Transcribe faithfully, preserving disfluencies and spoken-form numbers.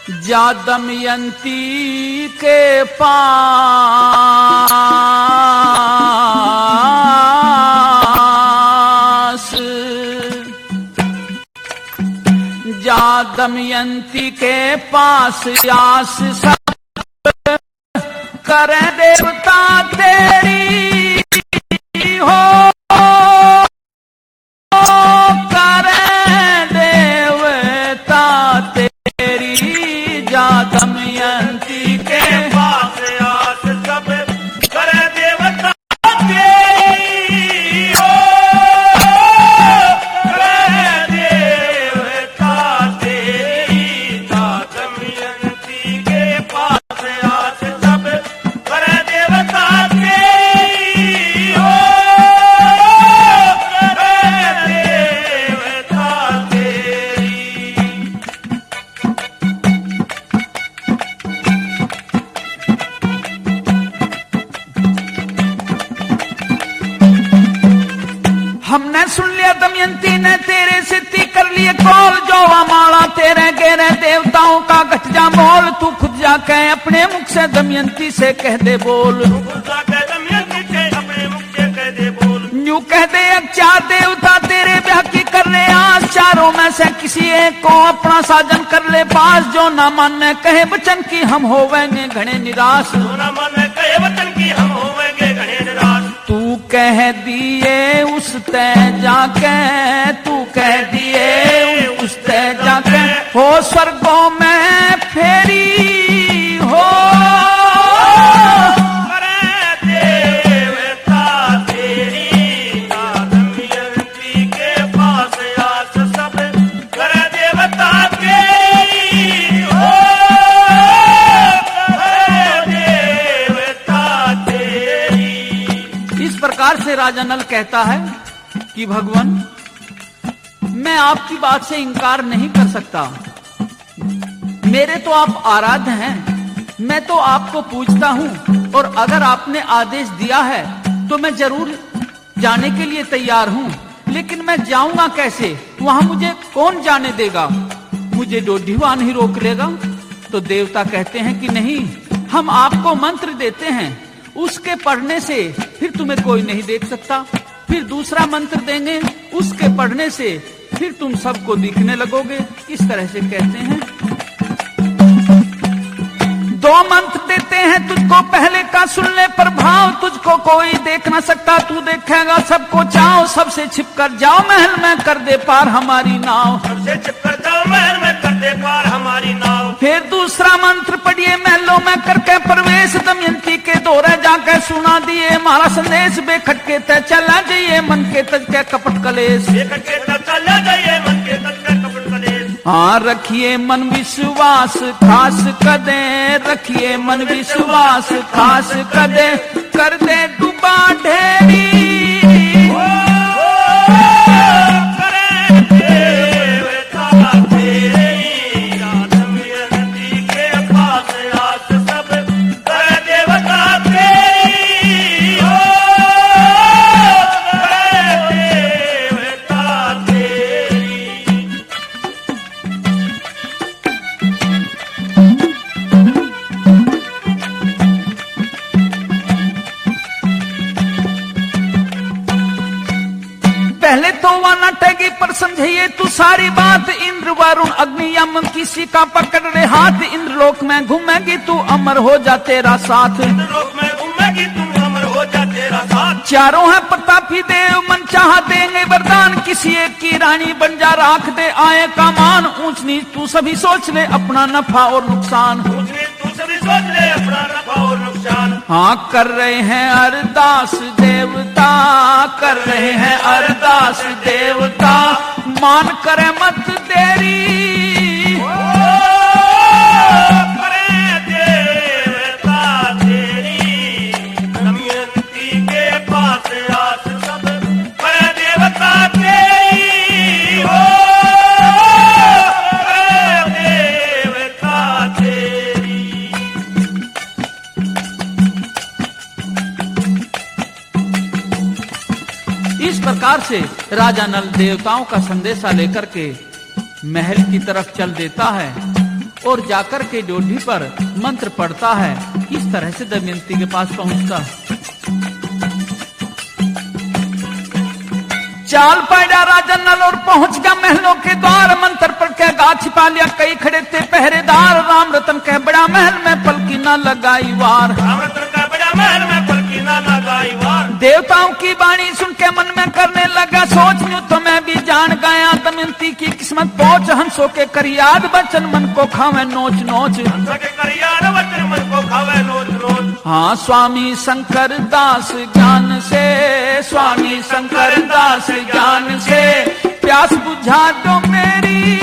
जा दमयंती के पास, जा दमयंती के पास आस सब करे देवता तेरी हो, करे देवता तेरी, जा दमयंती के पास आस सब करे देवता तेरी हो, करे देवता तेरी, जा दमयंती के पास आस सब करे देवता तेरी हो, करे देवता तेरी। हमने सुन लिया दमयंती ने तेरे सिद्धि कर लिए कौल, जो माला तेरे गेरे देवताओं का घट जा मोल, तू खुद जाके अपने मुख से दमयंती से कह दे बोल, यूं कह दे चार देवता तेरे ब्याह की कर ले आज, चारों में से किसी एक को अपना साजन कर ले पास, जो ना माने कहे वचन की हम होवेंगे घने निराश, जो ना माने कहे वचन की हम होवेंगे घने निराश। तू कह दिए उस ते जाके, तू कह दिए उस ते जाके, हो स्वर्गों में फेरी हो, से राजा नल कहता है कि भगवान मैं आपकी बात से इनकार नहीं कर सकता, मेरे तो आप आराध्य हैं, मैं तो आपको पूजता हूं, और अगर आपने आदेश दिया है तो मैं जरूर जाने के लिए तैयार हूं, लेकिन मैं जाऊंगा कैसे, वहां मुझे कौन जाने देगा, मुझे डोडीवान ही रोक लेगा। तो देवता कहते हैं कि नहीं, हम आपको मंत्र देते हैं, उसके पढ़ने से फिर तुम्हें कोई नहीं देख सकता, फिर दूसरा मंत्र देंगे, उसके पढ़ने से फिर तुम सबको दिखने लगोगे। इस तरह से कहते हैं। दो मंत्र देते हैं तुझको, पहले का सुन ले प्रभाव, तुझको कोई देख ना सकता, तू देखेगा सबको चाओ, सबसे छिप कर जाओ महल में कर दे पार हमारी नाव, सबसे छिप कर जाओ महल में कर दे पार हमारी नाव। फिर दूसरा मंत्र पढ़िए महलों में करके प्रवेश, दमयंती के दौरे जाकर सुना दिए हमारा संदेश, बेखटके ते चला जाइए मन के तज के कपट कलेश, बेखटके ते चला जाइए मन के तज के कपट कलेश। हाँ रखिए मन विश्वास खास कदे, रखिए मन विश्वास खास कदे, कर दे डूबा ढेरी पर समझिए तू सारी बात, इंद्र वरुण अग्नि यम किसी का पकड़ ले हाथ, इंद्रलोक में घूमेगी तू अमर हो जा तेरा साथ, इंद्रलोक में घूमेगी तू अमर हो जा तेरा साथ। चारों है प्रतापी देव मन चाह देंगे वरदान, किसी एक की रानी बन जा राख दे आए का मान, ऊंच नीच तू सभी सोच ले अपना नफा और नुकसान, ऊंच नीच तू सभी सोच ले अपना नफा और नुकसान। हाँ कर रहे हैं अरदास देवता, कर रहे हैं अरदास देवता, मान करे मत देरी करे देवता तेरी, दमयंती के पास आस सब करे देवता तेरी हो, करे देवता तेरी। इस प्रकार से राजा नल देवताओं का संदेशा लेकर के महल की तरफ चल देता है। और जाकर के डोडी पर मंत्र पढ़ता है। इस तरह से दमयंती के पास पहुंचता। चाल पड़ा राजा नल और पहुंच गया महलों के द्वार। मंत्र पर कह गा छिपा लिया कई खड़े थे पहरेदार। राम रतन कह बड़ा महल में पलकी न लगाई वार। राम रतन कह बड़ा महल में पलकी न लगाई वार। देवताओं की वाणी सुन के मन में करने लगा सोच यूं तो मैं भी जान गया। दमयंती की किस्मत पहुंच हंसों के करियाद बचन मन को खावे नोच नोच। हंसों के करियाद बचन मन को खावे नोच नोच। हाँ स्वामी शंकर दास ज्ञान से, स्वामी शंकर दास ज्ञान से प्यास बुझा दो मेरी